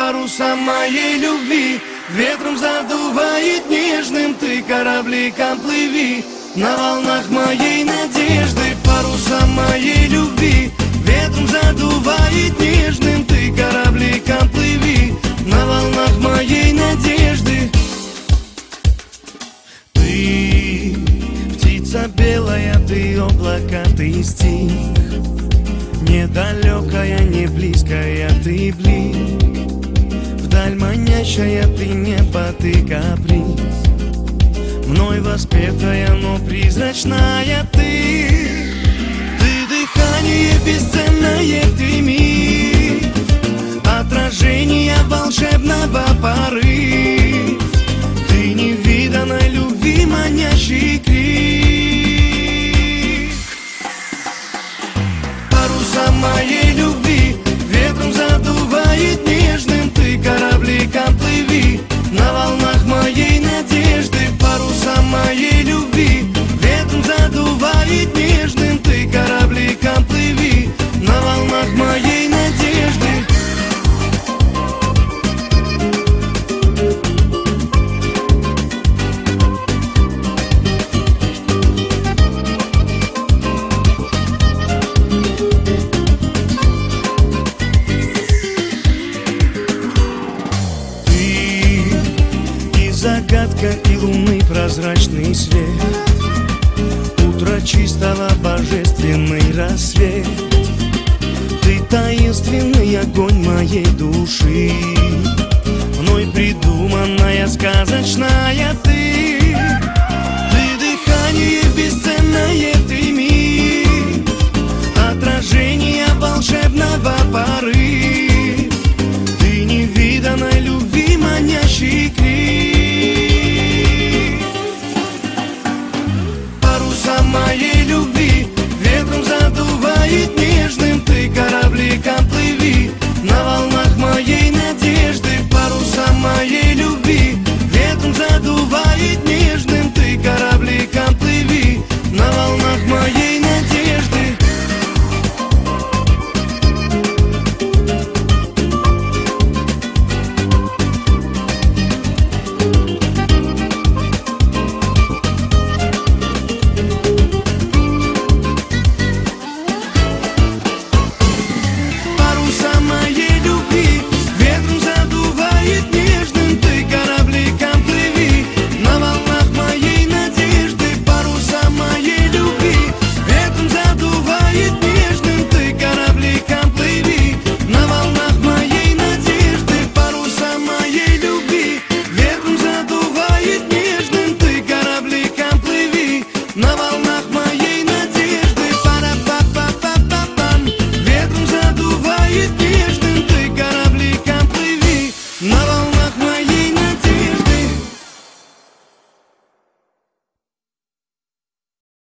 паруса моей любви. Ветром задувает нежным, ты корабликом плыви на волнах моей надежды. Паруса моей любви, ветром задувает нежным, ты корабликом плыви на волнах моей надежды. Ты птица белая, ты облако, ты стих, недалекая, не близкая, ты блик, вдаль манящая, ты небо, ты каприз, мной воспетая, но призрачная ты. Ты дыхание бесценное, ты миг, отражение волшебного порыв, ты невиданной любви манящий крик. Паруса моей любви, ветром задувает нежным, ты корабликом плыви на волнах моей надежды. Паруса моей любви, ветром задувает нежным, ты корабликом плыви на волнах моей надежды. Загадка и луны прозрачный свет, утро чистого божественный рассвет. Ты таинственный огонь моей души, мной придуманная сказочная ты. Ты дыхание бесценное, ты миг, отражение волшебного порыва,